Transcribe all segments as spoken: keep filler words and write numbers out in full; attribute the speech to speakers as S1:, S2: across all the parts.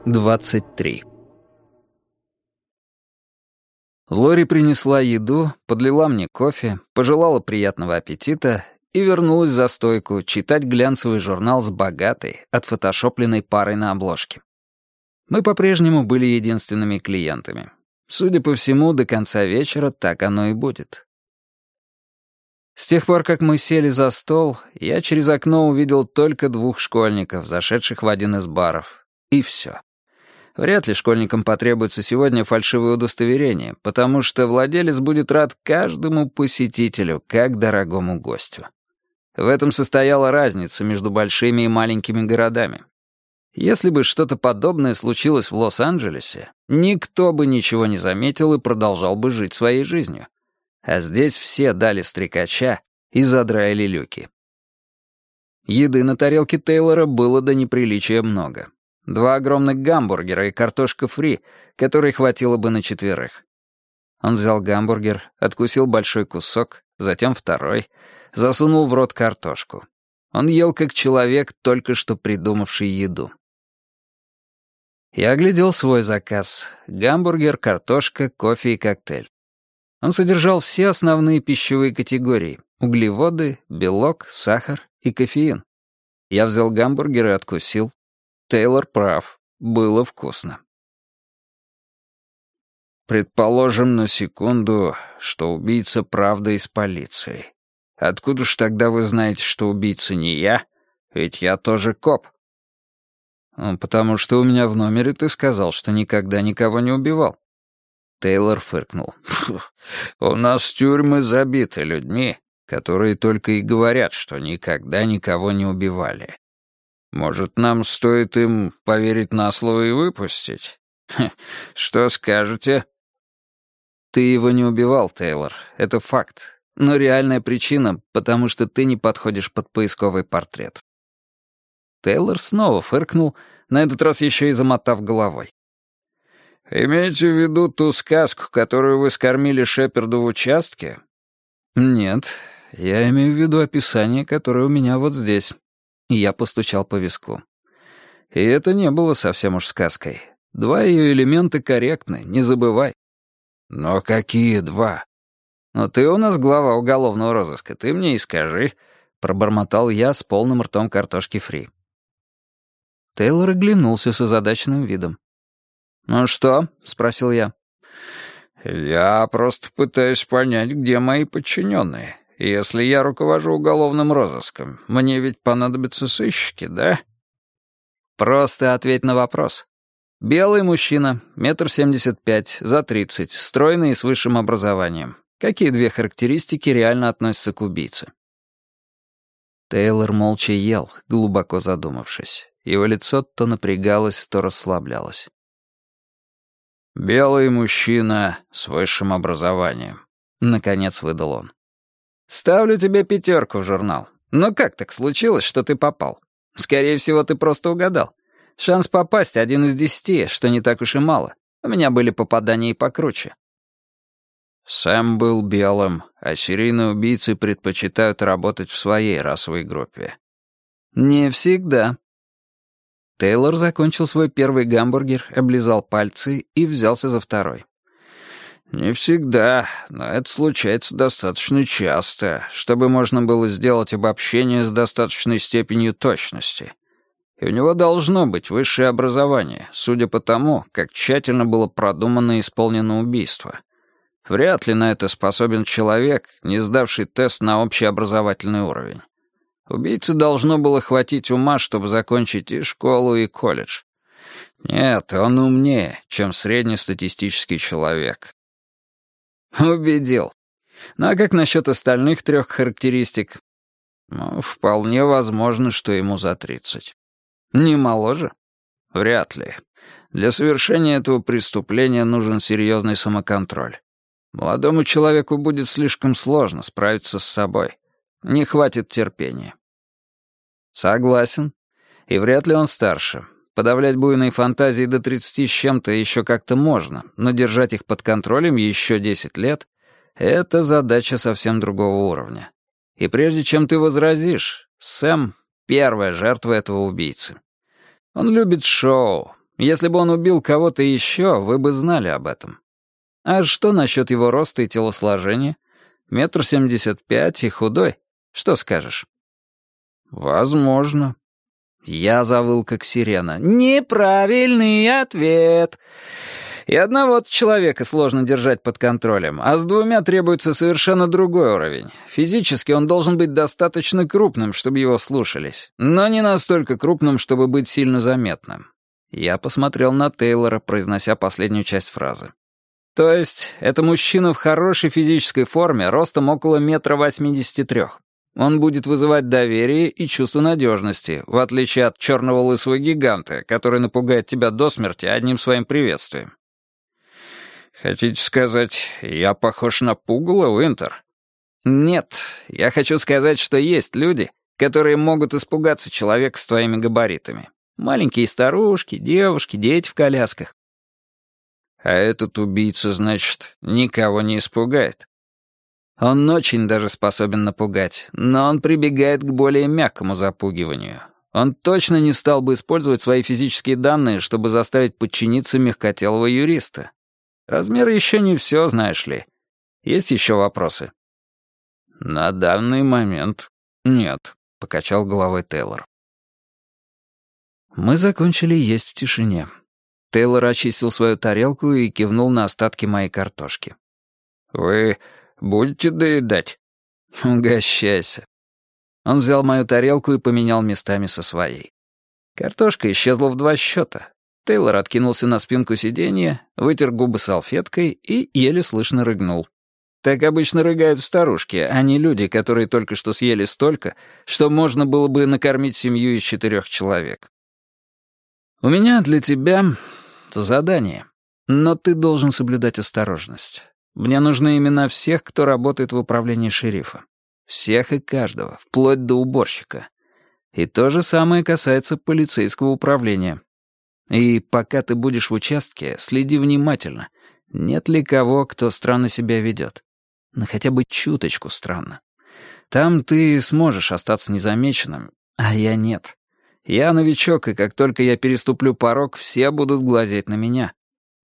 S1: двадцать три. Лори принесла еду, подлила мне кофе, пожелала приятного аппетита и вернулась за стойку читать глянцевый журнал с богатой, отфотошопленной парой на обложке. Мы по-прежнему были единственными клиентами. Судя по всему, до конца вечера так оно и будет. С тех пор, как мы сели за стол, я через окно увидел только двух школьников, зашедших в один из баров. И все. Вряд ли школьникам потребуется сегодня фальшивое удостоверение, потому что владелец будет рад каждому посетителю, как дорогому гостю. В этом состояла разница между большими и маленькими городами. Если бы что-то подобное случилось в Лос-Анджелесе, никто бы ничего не заметил и продолжал бы жить своей жизнью. А здесь все дали стрекача и задраили люки. Еды на тарелке Тейлора было до неприличия много. Два огромных гамбургера и картошка фри, которой хватило бы на четверых. Он взял гамбургер, откусил большой кусок, затем второй, засунул в рот картошку. Он ел как человек, только что придумавший еду. Я оглядел свой заказ. Гамбургер, картошка, кофе и коктейль. Он содержал все основные пищевые категории — углеводы, белок, сахар и кофеин. Я взял гамбургер и откусил. Тейлор прав. Было вкусно. Предположим на секунду, что убийца правда из полиции. Откуда ж тогда вы знаете, что убийца не я? Ведь я тоже коп. Ну, потому что у меня в номере ты сказал, что никогда никого не убивал. Тейлор фыркнул. У нас тюрьмы забиты людьми, которые только и говорят, что никогда никого не убивали. Может, нам стоит им поверить на слово и выпустить? Что скажете? Ты его не убивал, Тейлор. Это факт. Но реальная причина, потому что ты не подходишь под поисковый портрет. Тейлор снова фыркнул, на этот раз еще и замотав головой. «Имеете в виду ту сказку, которую вы скормили Шеперду в участке?» «Нет, я имею в виду описание, которое у меня вот здесь». И я постучал по виску. И это не было совсем уж сказкой. Два ее элемента корректны, не забывай. «Но какие два?» «Но ты у нас глава уголовного розыска, ты мне и скажи», — пробормотал я с полным ртом картошки фри. Тейлор оглянулся с озадаченным видом. «Ну что?» — спросил я. «Я просто пытаюсь понять, где мои подчиненные. Если я руковожу уголовным розыском, мне ведь понадобятся сыщики, да?» «Просто ответь на вопрос. Белый мужчина, метр семьдесят пять, за тридцать, стройный и с высшим образованием. Какие две характеристики реально относятся к убийце?» Тейлор молча ел, глубоко задумавшись. Его лицо то напрягалось, то расслаблялось. «Белый мужчина с высшим образованием», — наконец выдал он. «Ставлю тебе пятерку в журнал. Но как так случилось, что ты попал? Скорее всего, ты просто угадал. Шанс попасть один из десяти, что не так уж и мало. У меня были попадания и покруче». Сэм был белым, а серийные убийцы предпочитают работать в своей расовой группе. «Не всегда». Тейлор закончил свой первый гамбургер, облизал пальцы и взялся за второй. «Не всегда, но это случается достаточно часто, чтобы можно было сделать обобщение с достаточной степенью точности. И у него должно быть высшее образование, судя по тому, как тщательно было продумано и исполнено убийство. Вряд ли на это способен человек, не сдавший тест на общеобразовательный уровень. Убийце должно было хватить ума, чтобы закончить и школу, и колледж. Нет, он умнее, чем среднестатистический человек». «Убедил. Ну а как насчет остальных трех характеристик?» «Ну, вполне возможно, что ему за тридцать». «Не моложе?» «Вряд ли. Для совершения этого преступления нужен серьезный самоконтроль. Молодому человеку будет слишком сложно справиться с собой. Не хватит терпения». «Согласен. И вряд ли он старше. Подавлять буйные фантазии до тридцати с чем-то еще как-то можно, но держать их под контролем еще десять лет — это задача совсем другого уровня. И прежде чем ты возразишь, Сэм — первая жертва этого убийцы. Он любит шоу, Если бы он убил кого-то еще, вы бы знали об этом. А что насчет его роста и телосложения? Метр семьдесят пять и худой. Что скажешь? Возможно. Я завыл, как сирена. Неправильный ответ. И одного человека сложно держать под контролем, а с двумя требуется совершенно другой уровень. Физически он должен быть достаточно крупным, чтобы его слушались, но не настолько крупным, чтобы быть сильно заметным. Я посмотрел на Тейлора, произнося последнюю часть фразы. То есть, это мужчина в хорошей физической форме, ростом около метра восьмидесяти трех. Он будет вызывать доверие и чувство надежности, в отличие от черного лысого гиганта, который напугает тебя до смерти одним своим приветствием. «Хотите сказать, я похож на пугало, Уинтер?» «Нет, я хочу сказать, что есть люди, которые могут испугаться человека с твоими габаритами. Маленькие старушки, девушки, дети в колясках». «А этот убийца, значит, никого не испугает?» Он очень даже способен напугать, но он прибегает к более мягкому запугиванию. Он точно не стал бы использовать свои физические данные, чтобы заставить подчиниться мягкотелого юриста. Размер еще не все, знаешь ли. Есть еще вопросы? На данный момент нет, покачал головой Тейлор. Мы закончили есть в тишине. Тейлор очистил свою тарелку и кивнул на остатки моей картошки. Вы будете доедать? Угощайся. Он взял мою тарелку и поменял местами со своей. Картошка исчезла в два счета. Тейлор откинулся на спинку сиденья, вытер губы салфеткой и еле слышно рыгнул. Так обычно рыгают старушки, а не люди, которые только что съели столько, что можно было бы накормить семью из четырех человек. «У меня для тебя задание, но ты должен соблюдать осторожность. Мне нужны имена всех, кто работает в управлении шерифа. Всех и каждого, вплоть до уборщика. И то же самое касается полицейского управления. И пока ты будешь в участке, следи внимательно, нет ли кого, кто странно себя ведет. Ну, хотя бы чуточку странно. Там ты сможешь остаться незамеченным, а я нет. Я новичок, и как только я переступлю порог, все будут глазеть на меня».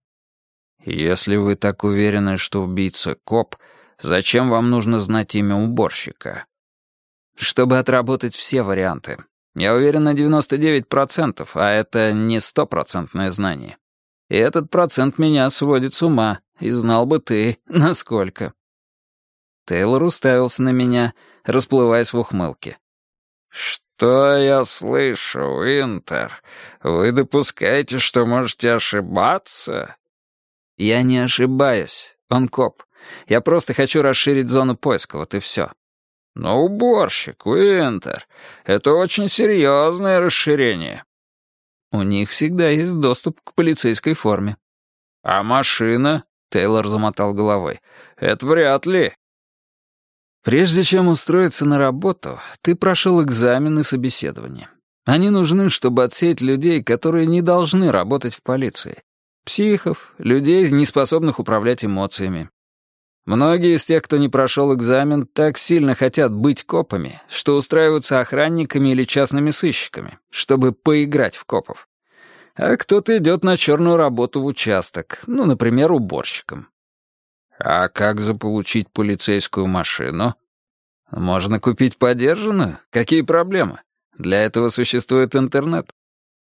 S1: «Если вы так уверены, что убийца коп, зачем вам нужно знать имя уборщика?» «Чтобы отработать все варианты. Я уверен на девяносто девять процентов, а это не стопроцентное знание. И этот процент меня сводит с ума, и знал бы ты, насколько». Тейлор уставился на меня, расплываясь в ухмылке. «Что я слышу, Уинтер? Вы допускаете, что можете ошибаться?» «Я не ошибаюсь. Он коп. Я просто хочу расширить зону поиска, вот и все». «Но уборщик, Уинтер, это очень серьезное расширение». «У них всегда есть доступ к полицейской форме». «А машина?» — Тейлор замотал головой. «Это вряд ли». «Прежде чем устроиться на работу, ты прошел экзамен и собеседование. Они нужны, чтобы отсеять людей, которые не должны работать в полиции. Психов, людей, неспособных управлять эмоциями. Многие из тех, кто не прошел экзамен, так сильно хотят быть копами, что устраиваются охранниками или частными сыщиками, чтобы поиграть в копов. А кто-то идет на черную работу в участок, ну, например, уборщиком». «А как заполучить полицейскую машину?» «Можно купить подержанную. Какие проблемы? Для этого существует интернет».